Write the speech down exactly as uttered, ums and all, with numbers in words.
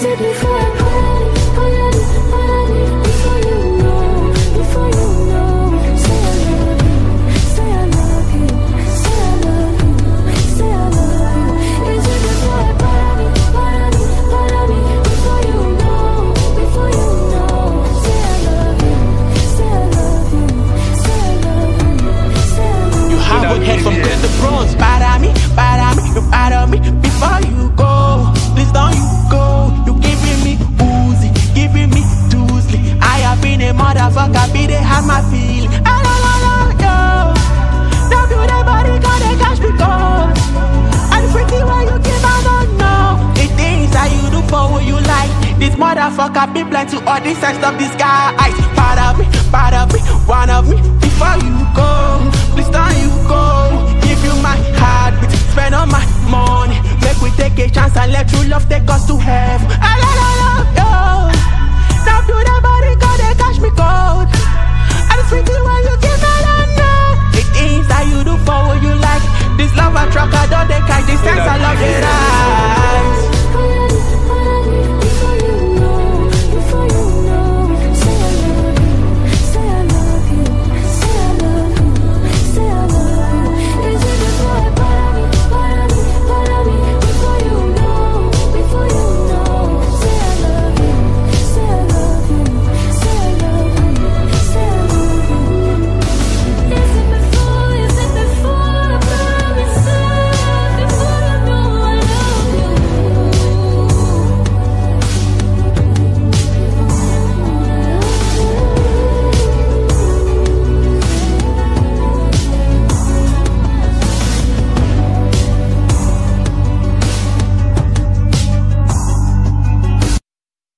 it before I panic, panic, panic? Before you know, before you know. Say I love you, say I love you, say I love you, say I love you. Is it before I panic, panic, panic? Before you know, before you know. Say I love you, say I love you, say I love you, say I love you. You have a head from good to bronze. Bad at me, bad at me, you bad at me. Before you go, please don't you go. You giving me Uzi, giving me Tuesday. I have been a motherfucker, be they have my feeling. Ah, la, la, la, yo. Now do that body, cause they catch me cold. And freaky why you give, I don't know. The things that you do for what you like. This motherfucker be blind to all this and stuff, this guy eyes. Part of me, part of me, one of me. Before you go, please don't you go. Give you my heartbeat, spend all my money. Make we take a chance and let true love take us to heaven. Ah, la, la, la, yo. Now do that body, cause they catch me cold. And it's pretty when you give, I don't know. The things that you do for what you like. This love I truck, I don't they catch this sense, I love it. Ah.